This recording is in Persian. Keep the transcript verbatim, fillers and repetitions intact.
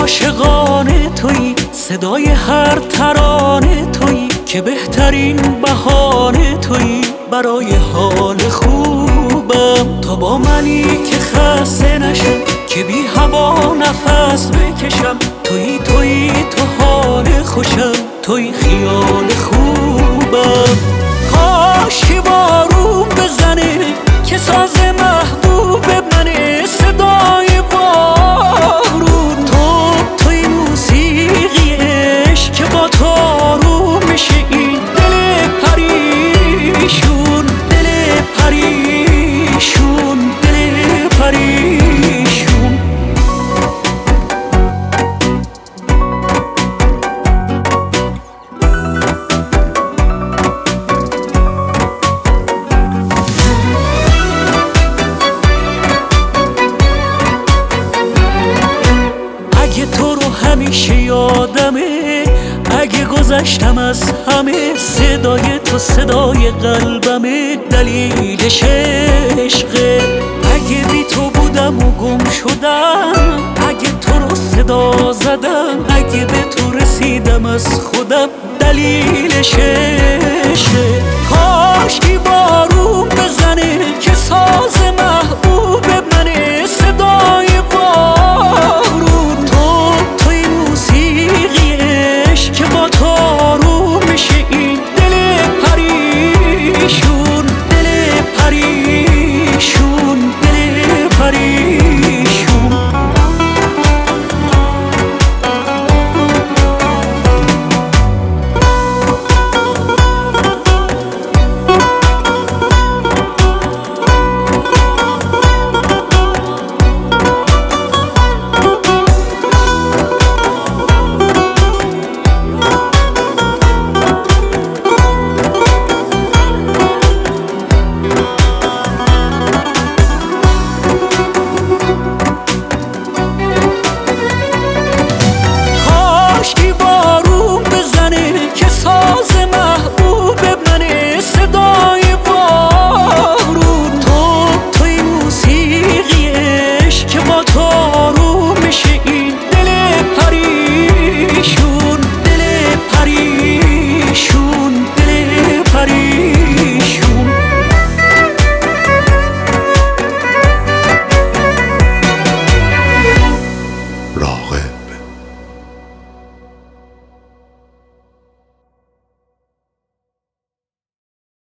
عاشقانه تویی، صدای هر ترانه تویی، که بهترین بهانه تویی برای حال خوبم. تا با منی که خسته نشم، که بی هوا نفس بکشم. تویی تویی تو حال خوشم، تویی خیال خوبم. کاش که بارون بزنه که ساز محبوب منه، صدای بارون. تو توی موسیقی عشق که با تو آروم میشه این دل پریشون، دل پریشون، دل پریشون. اگه تو رو همیشه یادمه، اگه گذشتم از همه، صدای تو صدای قلبمه، دلیلش عشقه. اگه بی تو بودم و گم شدم، اگه تو رو صدا زدم، اگه به تو رسیدم از خودم، دلیلش عشقه. کاش که بارون بزنه که ساز